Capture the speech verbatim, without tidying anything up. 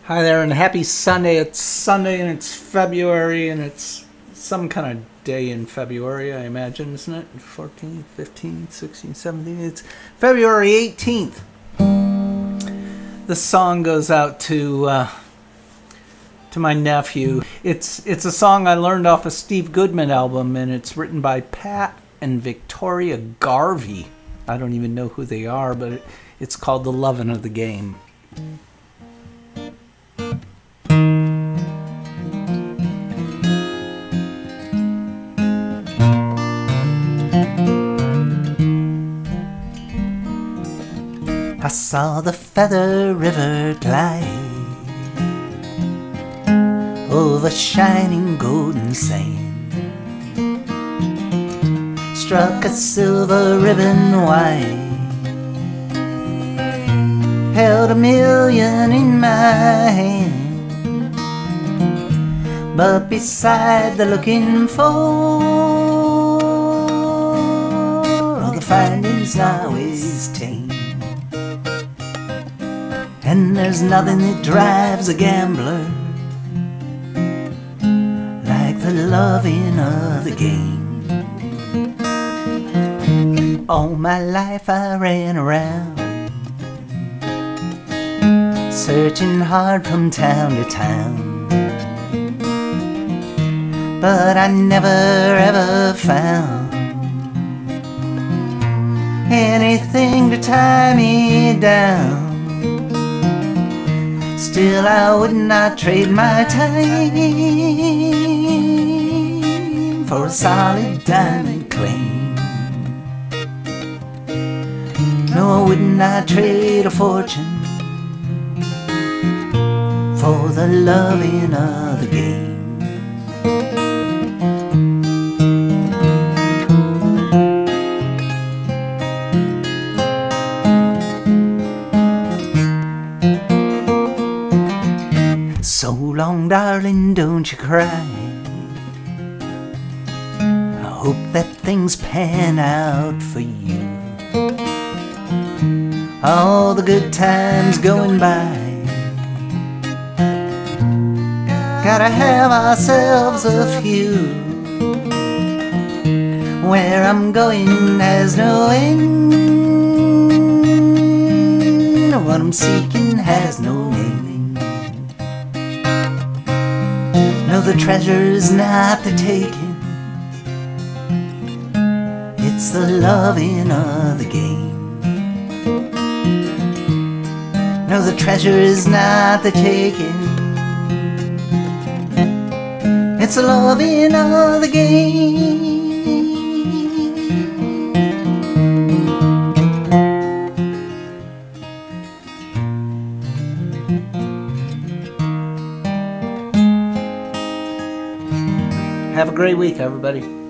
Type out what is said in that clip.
Hi there, and happy Sunday. It's Sunday, and it's February, and it's some kind of day in February, I imagine, isn't it? fourteenth, fifteenth, sixteenth, seventeenth. It's February eighteenth. The song goes out to uh, to my nephew. It's it's a song I learned off a Steve Goodman album, and it's written by Pat and Victoria Garvey. I don't even know who they are, but it, it's called The Lovin' of the Game. I saw the Feather River glide over shining golden sand, struck a silver ribbon wide, held a million in my hand, but beside the looking for, all the findings now is tame. And there's nothing that drives a gambler like the loving of the game. All my life I ran around, searching hard from town to town, but I never ever found anything to tie me down. Still I would not trade my time for a solid diamond claim. No, I would not trade a fortune for the loving of the game. So long, darling, don't you cry. I hope that things pan out for you. All the good times going by, gotta have ourselves a few. Where I'm going has no end, what I'm seeking has no name. No, the treasure is not the taking, it's the loving of the game. No, the treasure is not the taking, it's the loving of the game. Have a great week, everybody.